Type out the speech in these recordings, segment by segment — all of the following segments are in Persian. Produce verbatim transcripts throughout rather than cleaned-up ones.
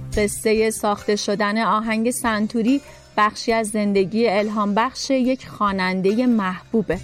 قصه ساخته شدن آهنگ سنتوری بخشی از زندگی الهام بخش یک خواننده محبوبه.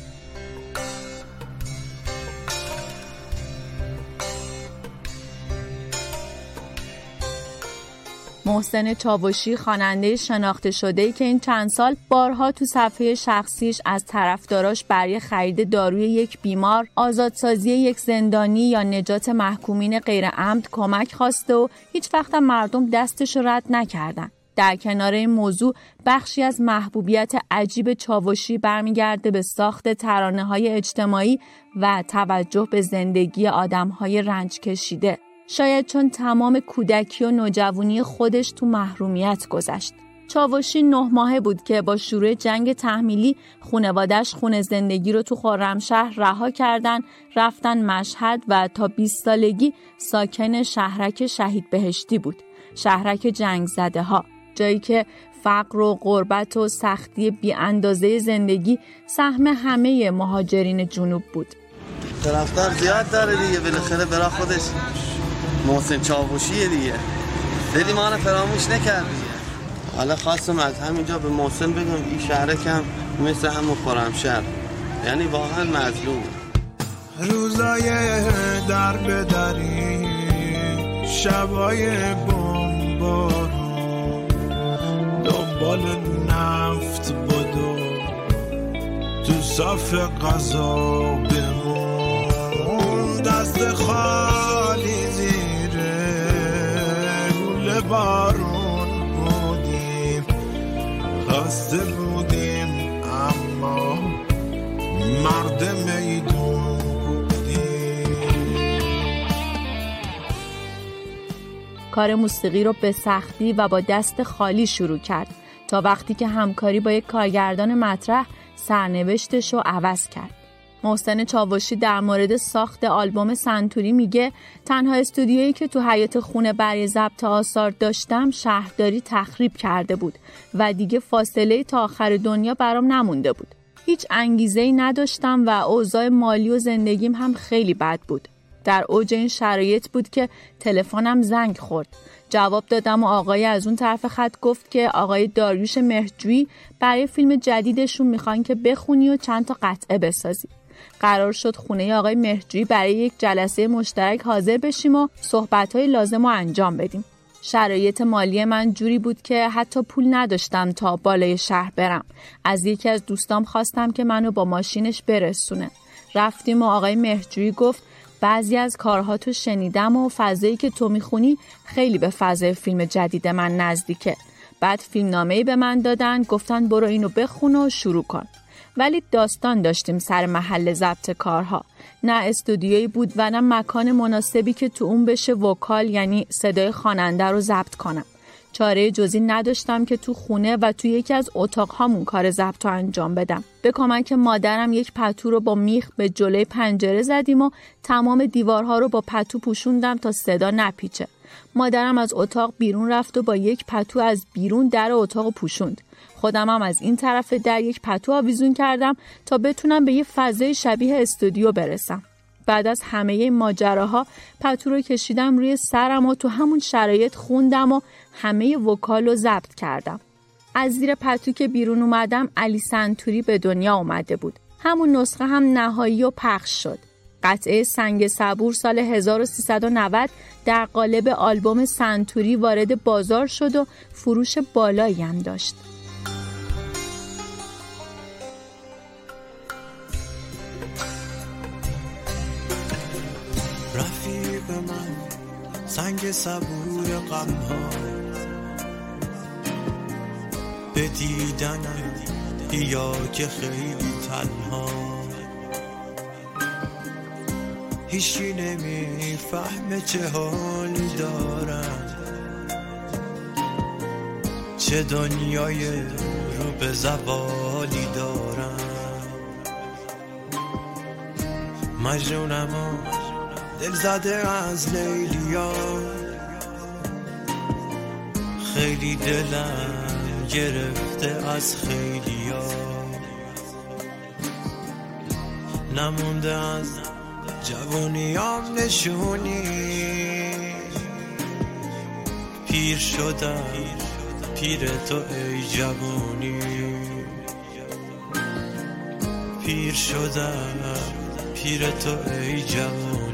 محسن چاوشی خواننده شناخته شده‌ای که این چند سال بارها تو صفحه شخصیش از طرفداراش برای خرید داروی یک بیمار، آزادسازی یک زندانی یا نجات محکومین غیر عمد کمک خواسته و هیچ وقت هم مردم دستش رد نکردن. در کنار این موضوع بخشی از محبوبیت عجیب چاوشی برمیگرده به ساخت ترانه‌های اجتماعی و توجه به زندگی آدم‌های رنج کشیده. شاید چون تمام کودکی و نوجوانی خودش تو محرومیت گذشت. چاوشی نه ماهه بود که با شروع جنگ تحمیلی خانواده‌اش خونه زندگی رو تو خرمشهر رها کردن، رفتن مشهد و تا بیست سالگی ساکن شهرک شهید بهشتی بود. شهرک جنگ زده ها، جایی که فقر و غربت و سختی بی اندازه زندگی سهم همه مهاجرین جنوب بود. طرفدار زیاد داره دیگه، بالاخره برای خودش محسن چاوشیه دیگه. دیدی ما رو فراموش نکرد دیگه. حالا خواستم از همینجا به محسن بگم این شهرکم مثل همون خرمشهر، یعنی واقعا مظلوم. روزای در به دری، شبای بمبارون، دنبال نفت بدو تو صف قضا بمون، دست خالی زیره گل بارون بودیم، خسته بودیم اما مرد میدون بودیم. کار موسیقی رو به سختی و با دست خالی شروع کرد تا وقتی که همکاری با یک کارگردان مطرح سرنوشتش رو عوض کرد. محسن چاوشی در مورد ساخت آلبوم سنتوری میگه تنها استودیویی که تو حیاط خونه برای ضبط آثار داشتم شهرداری تخریب کرده بود و دیگه فاصله تا آخر دنیا برام نمونده بود. هیچ انگیزه‌ای نداشتم و اوضاع مالی و زندگیم هم خیلی بد بود. در اوج این شرایط بود که تلفنم زنگ خورد. جواب دادم و آقای از اون طرف خط گفت که آقای داریوش مهرجویی برای فیلم جدیدشون میخوان که بخونی و چند تا قطعه بسازی. قرار شد خونه آقای مهرجویی برای یک جلسه مشترک حاضر بشیم و صحبت‌های لازم رو انجام بدیم. شرایط مالی من جوری بود که حتی پول نداشتم تا بالای شهر برم. از یکی از دوستام خواستم که منو با ماشینش برسونه. رفتیم و آقای مهرجویی گفت بعضی از کارها تو شنیدم و فضایی که تو میخونی خیلی به فضای فیلم جدید من نزدیکه. بعد فیلمنامه‌ای به من دادن، گفتن برو اینو بخون و شروع کن. ولی داستان داشتیم سر محل ضبط کارها. نه استودیویی بود و نه مکان مناسبی که تو اون بشه وکال، یعنی صدای خواننده رو ضبط کنم. چاره جزی نداشتم که تو خونه و تو یکی از اتاق‌هامون کار ضبط رو انجام بدم. به کمک مادرم یک پتو رو با میخ به جلوی پنجره زدیم و تمام دیوارها رو با پتو پوشوندم تا صدا نپیچه. مادرم از اتاق بیرون رفت و با یک پتو از بیرون در اتاق پوشوند. خودم هم از این طرف در یک پتو آویزون کردم تا بتونم به یه فضای شبیه استودیو برسم. بعد از همه این ماجراها پتو رو کشیدم روی سرم و تو همون شرایط خوندم و همه وکال رو ضبط کردم. از زیر پتو که بیرون اومدم علی سنتوری به دنیا اومده بود. همون نسخه هم نهایی و پخش شد. قطعه سنگ صبور سال هزار و سیصد و نود در قالب آلبوم سنتوری وارد بازار شد و فروش بالایی هم داشت. رفیق من سنگ صبور غم‌ها، به دیدنم یا که خیلی تنها، هیچی نمیفهمه چه حالی دارم، چه دنیای رو به زوالی دارم. مجنونم و دل زده از لیلیا، خیلی دلم گرفته از خیلیا، نمونده از جوانیام نشونی، پیر شدم پیر تو ای جوانی پیر شدم پیر تو ای جوانی